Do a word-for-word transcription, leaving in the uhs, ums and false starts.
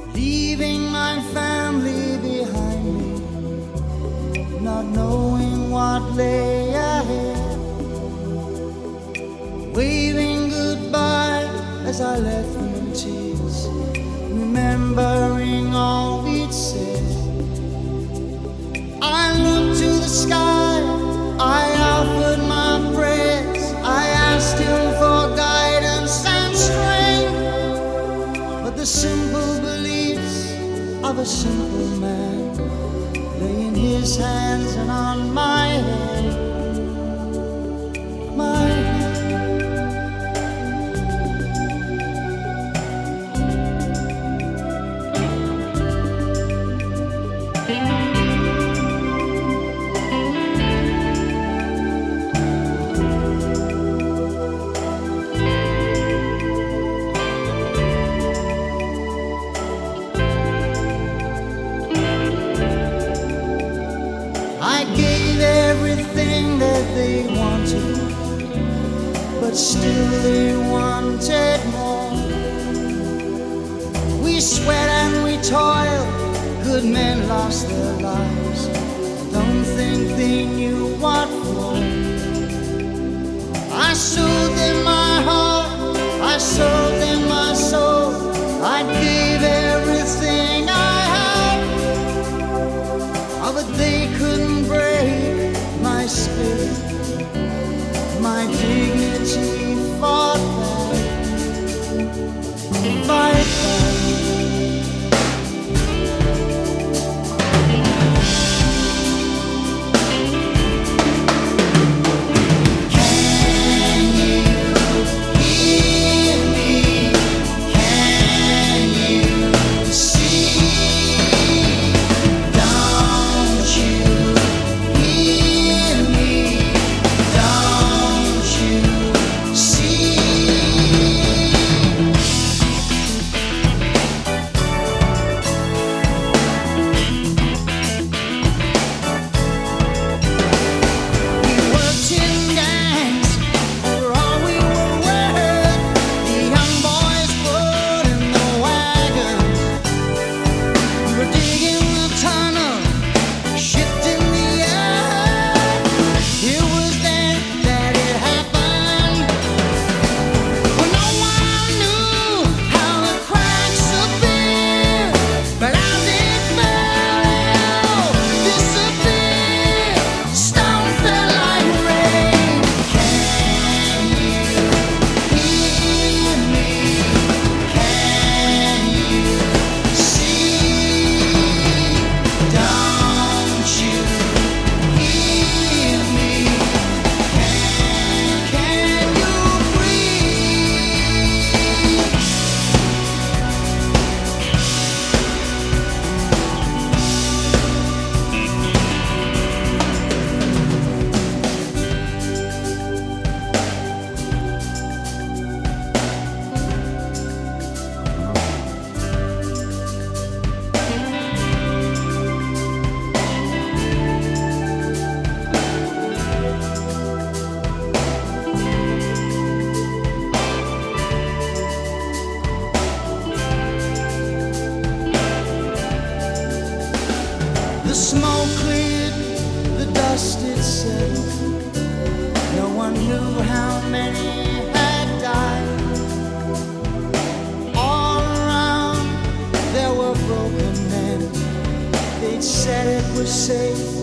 leaving my family behind me, not knowing what lay ahead, waving goodbye as I left them in tears, remembering all we'd said. I looked to the sky, I offered my prayers, I asked him for guidance and strength, but the simple beliefs of a simple man lay in his hands and on my head, my head. I gave everything that they wanted, but still they wanted more. We sweat and we toil, good men lost their lives, don't think they knew what for. I sold them my heart, I sold them my soul, I gave everything I had, oh, but they couldn't break my spirit, my dignity fought back, fight back. The smoke cleared, the dust it settled. No one knew how many had died. All around there were broken men. They'd said it was safe,